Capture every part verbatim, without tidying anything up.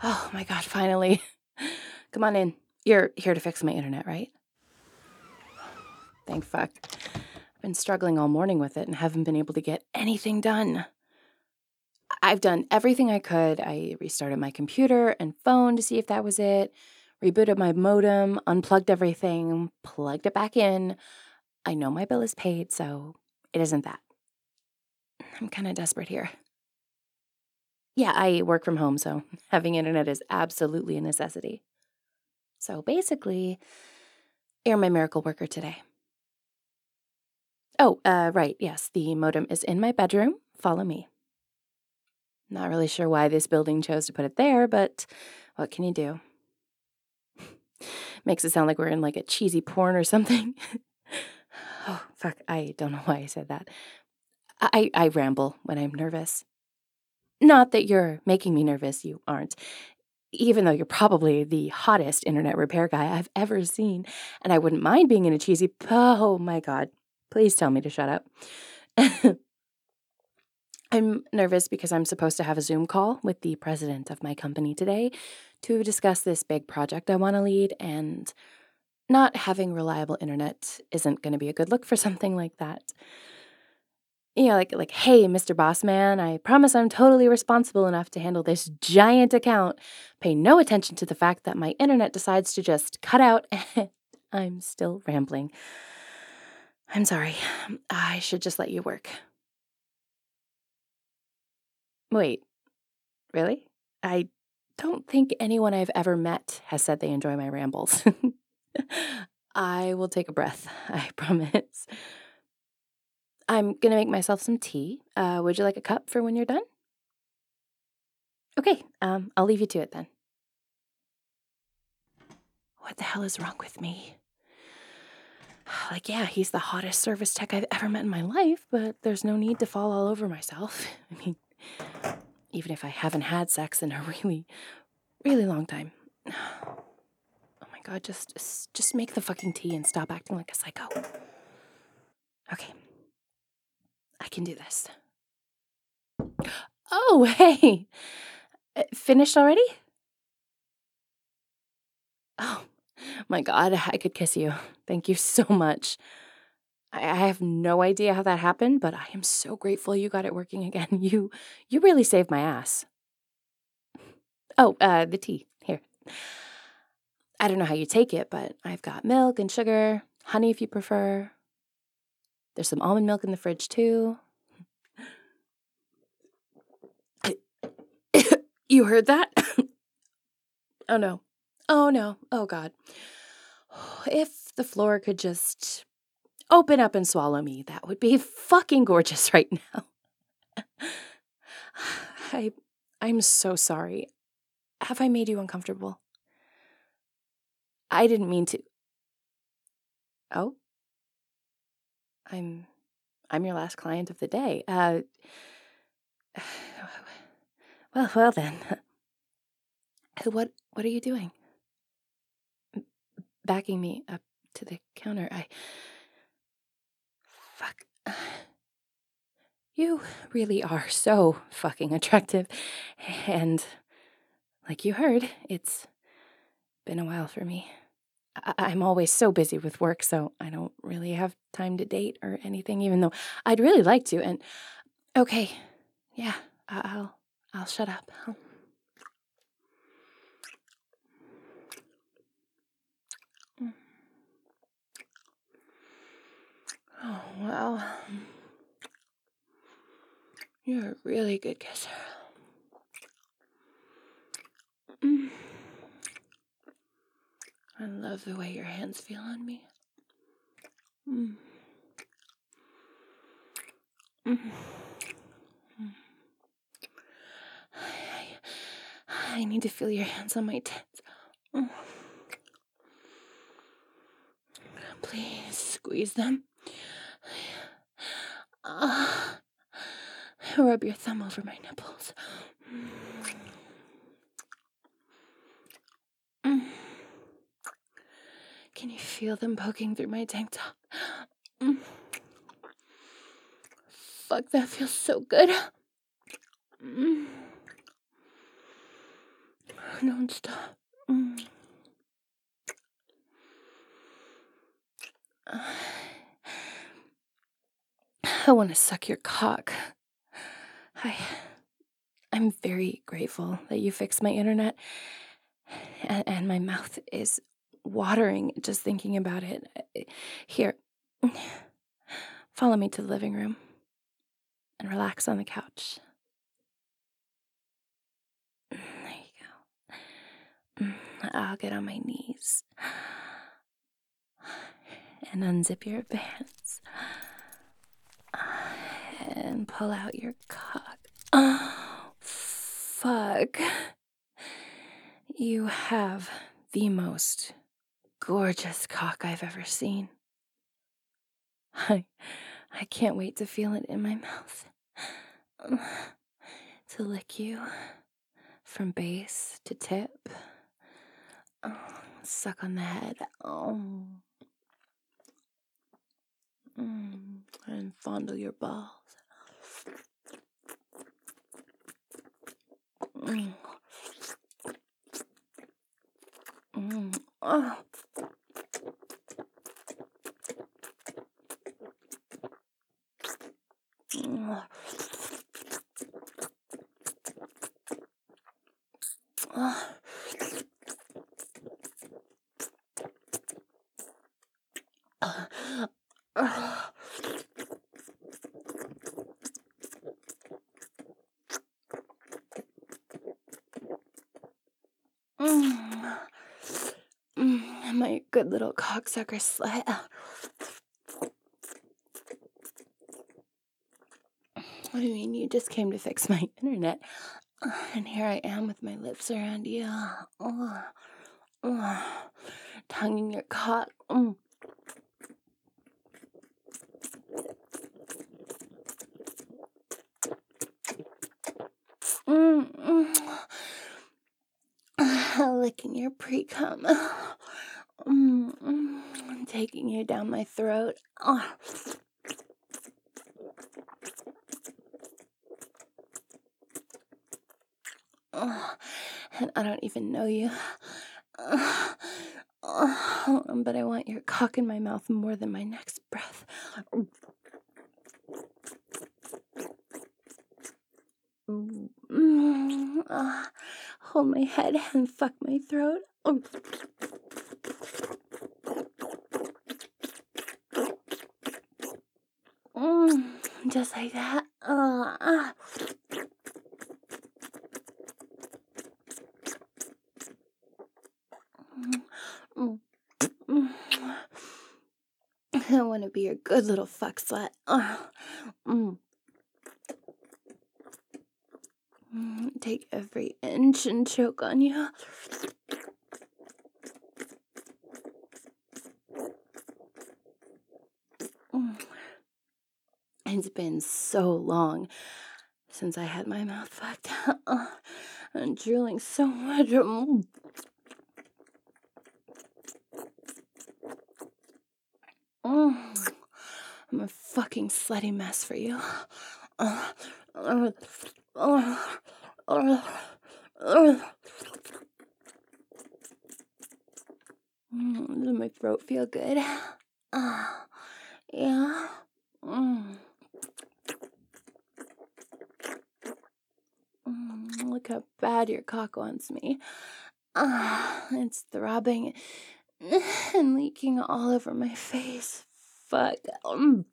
Oh my God, finally. Come on in. You're here to fix my internet, right? Thank fuck. I've been struggling all morning with it and haven't been able to get anything done. I've done everything I could. I restarted my computer and phone to see if that was it, rebooted my modem, unplugged everything, plugged it back in. I know my bill is paid, so it isn't that. I'm kind of desperate here. Yeah, I work from home, so having internet is absolutely a necessity. So basically, you're my miracle worker today. Oh, uh, right, yes, the modem is in my bedroom. Follow me. Not really sure why this building chose to put it there, but what can you do? Makes it sound like we're in like a cheesy porn or something. Oh, fuck, I don't know why I said that. I, I ramble when I'm nervous. Not that you're making me nervous, you aren't. Even though you're probably the hottest internet repair guy I've ever seen, and I wouldn't mind being in a cheesy, oh my God, please tell me to shut up. I'm nervous because I'm supposed to have a Zoom call with the president of my company today to discuss this big project I want to lead, and not having reliable internet isn't going to be a good look for something like that. You know, like, like, hey, Mister Boss Man, I promise I'm totally responsible enough to handle this giant account. Pay no attention to the fact that my internet decides to just cut out and I'm still rambling. I'm sorry. I should just let you work. Wait, really? I don't think anyone I've ever met has said they enjoy my rambles. I will take a breath, I promise. I'm gonna make myself some tea. Uh, would you like a cup for when you're done? Okay, um, I'll leave you to it then. What the hell is wrong with me? Like, yeah, he's the hottest service tech I've ever met in my life, but there's no need to fall all over myself. I mean, even if I haven't had sex in a really, really long time. Oh my God, just, just make the fucking tea and stop acting like a psycho. Okay. I can do this. Oh, hey! Uh, Finished already? Oh, my God, I could kiss you. Thank you so much. I I have no idea how that happened, but I am so grateful you got it working again. You you really saved my ass. Oh, uh, the tea. Here. I don't know how you take it, but I've got milk and sugar, honey if you prefer. There's some almond milk in the fridge, too. You heard that? Oh, no. Oh, no. Oh, God. If the floor could just open up and swallow me, that would be fucking gorgeous right now. I, I'm so sorry. Have I made you uncomfortable? I didn't mean to. Oh? I'm I'm your last client of the day. Uh well, well then. What what are you doing? Backing me up to the counter. I fuck. You really are so fucking attractive. And like you heard, it's been a while for me. I- I'm always so busy with work, so I don't really have time to date or anything, even though I'd really like to. And okay, yeah, I- I'll I'll shut up. I'll... Oh well, you're a really good kisser. Mm. I love the way your hands feel on me. Mm. Mm. I, I need to feel your hands on my tits. Mm. Please squeeze them. Uh, rub your thumb over my nipples. Mm. Can you feel them poking through my tank top? Mm. Fuck, that feels so good. Mm. Don't stop. Mm. I want to suck your cock. I, I'm very grateful that you fixed my internet, and, and my mouth is watering just thinking about it. Here, follow me to the living room and relax on the couch. There you go. I'll get on my knees and unzip your pants and pull out your cock. Oh, fuck. You have the most gorgeous cock I've ever seen. I, I can't wait to feel it in my mouth. To lick you from base to tip. Oh, suck on the head. Oh. Mm, and fondle your balls. Mm. Mm. Oh. Mm. Oh. Uh. Mm. Mm. My good little cocksucker slut. I mean, you just came to fix my internet, and here I am with my lips around you, oh, oh, tongue in your cock. Mm. Mm, mm. Licking your pre-cum. Mm, mm. Taking you down my throat. Oh. Oh, and I don't even know you. Oh, oh, but I want your cock in my mouth more than my next breath. Mm, uh, hold my head and fuck my throat. Mm, just like that. Uh, uh. Mm, mm, mm. I want to be your good little fuck slut. Uh, mm. Mm, take every inch and choke on you. Mm. It's been so long since I had my mouth fucked. Uh, I'm drooling so much. Mm. Mm. I'm a fucking slutty mess for you. Uh, uh, uh, uh, uh. Mm, does my throat feel good? Uh, yeah. Mm. Mm, look how bad your cock wants me. Uh, it's throbbing and leaking all over my face. Fuck. Um.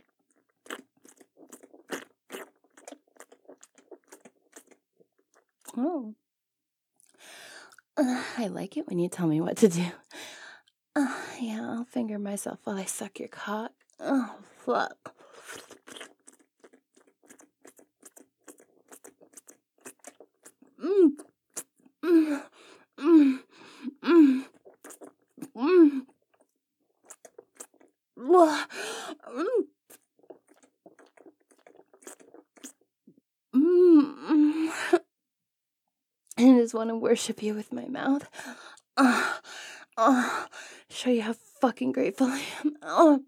Oh. Uh, I like it when you tell me what to do. Uh, yeah, I'll finger myself while I suck your cock. Oh, fuck. Mm. Mm. Mm. Mm. Mm. Blah. Mm. Mm. I just want to worship you with my mouth. Uh, uh, show you how fucking grateful I am. Uh.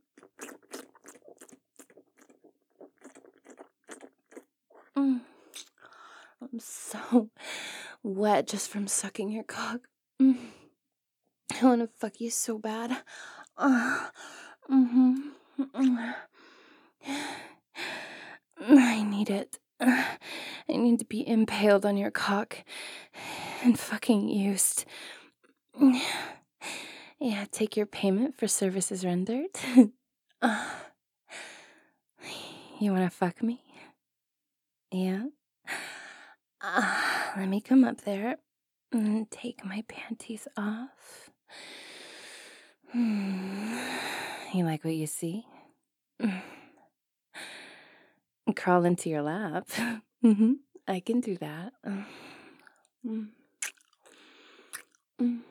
Mm. I'm so wet just from sucking your cock. Mm. I want to fuck you so bad. Uh, mm-hmm. Mm. I need it. Uh, I need to be impaled on your cock and fucking used. Yeah, take your payment for services rendered. uh, you want to fuck me? Yeah? Uh, let me come up there and take my panties off. Hmm. You like what you see? Crawl into your lap. Mm-hmm. I can do that. Mm. Mm.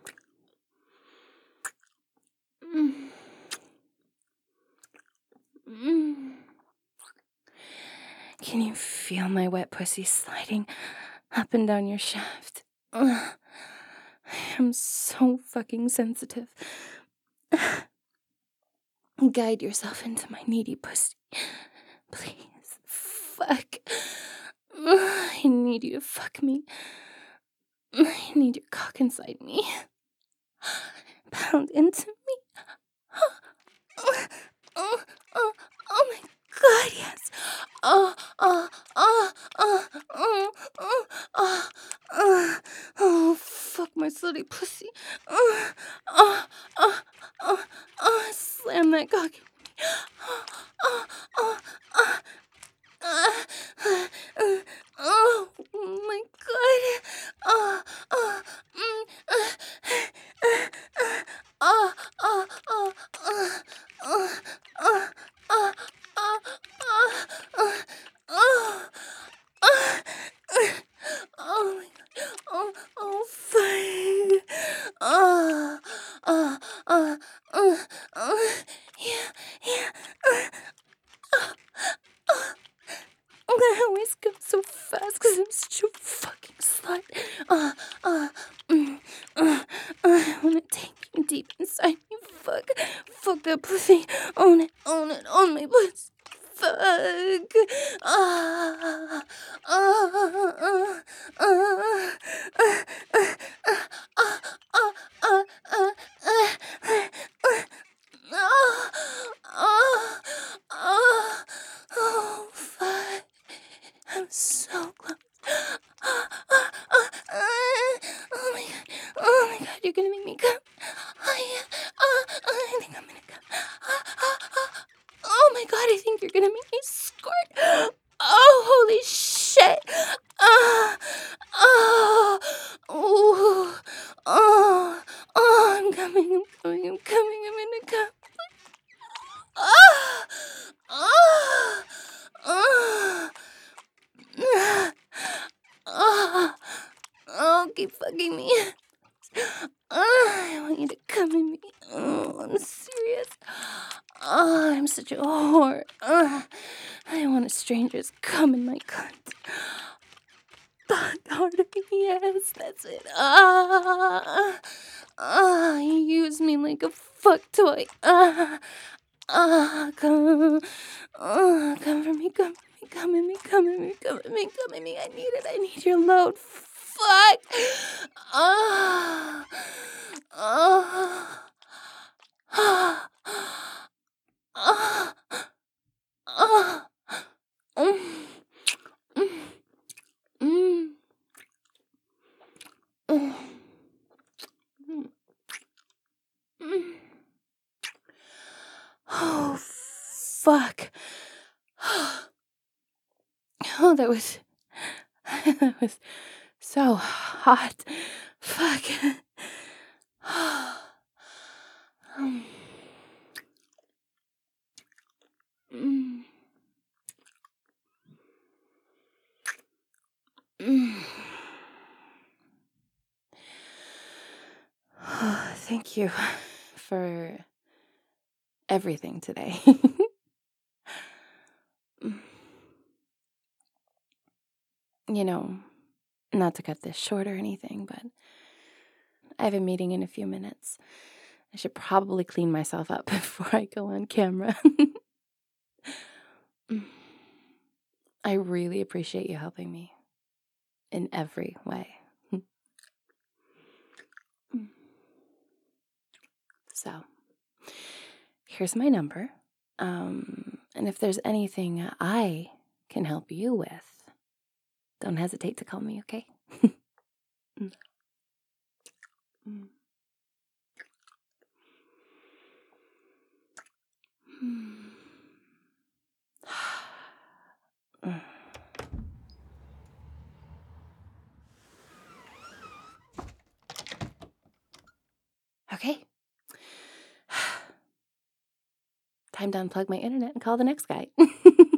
Mm. Mm. Can you feel my wet pussy sliding up and down your shaft? Ugh. I'm so fucking sensitive. Guide yourself into my needy pussy. Please. Fuck. I need you to fuck me. I need your cock inside me. Pound into me. Oh, oh, oh, oh my god, yes. Oh, oh, oh, oh, oh, oh, oh, oh, oh, fuck my slutty pussy. Oh, oh, oh, oh, oh, slam that cock. Oh, oh, oh, oh. Uh, uh, uh, oh my god. Oh, oh, mm, uh, uh, uh, oh, oh, oh, oh, oh, oh, oh, oh, oh, oh, oh, oh my god. Oh, oh, fuck. Oh, oh, oh, oh, oh, yeah, yeah, uh, oh, oh. I always go so fast because I'm such a fucking slut. Uh, uh, mm, uh, uh, I want to take you deep inside you. Fuck. Fuck that pussy. Own it, own it, own my pussy. Fuck. Ah, ah, ah, ah, ah, ah, ah, ah, ah, ah, ah. Oh, oh, oh, oh, fuck. I'm so close. Oh, oh, oh, oh my god. Oh my god, you're gonna make me come. Oh yeah. Oh, oh, I think I'm gonna come. Oh, oh, oh. Oh my god, I think you're gonna make me squirt. Oh, holy shit. Oh, oh, oh, oh, oh, I'm coming, I'm coming, I'm coming, I'm gonna come. Oh, oh, oh, oh, oh, keep fucking me. Oh, I want you to come in me. Oh, I'm serious. Oh, I'm such a whore. Oh, I want a stranger's come in my cunt. Fuck hard of me, yes, that's it. Ah, ah, you use me like a fuck toy. Ah, ah, come, ah, come for me, come for me, come in me, come in me, come in me, come in me. I need it. I need your load. Fuck. Ah, ah, ah, ah, ah. Mm, mm, mm, mm, mm. Oh, fuck. Oh, that was, that was so hot. Fuck. um, mm, mm. Oh, thank you for everything today. You know, not to cut this short or anything, but I have a meeting in a few minutes. I should probably clean myself up before I go on camera. I really appreciate you helping me. in every way. So, here's my number. Um, and if there's anything I can help you with, don't hesitate to call me, okay? Mm. Mm. Mm. Okay. Time to unplug my internet and call the next guy.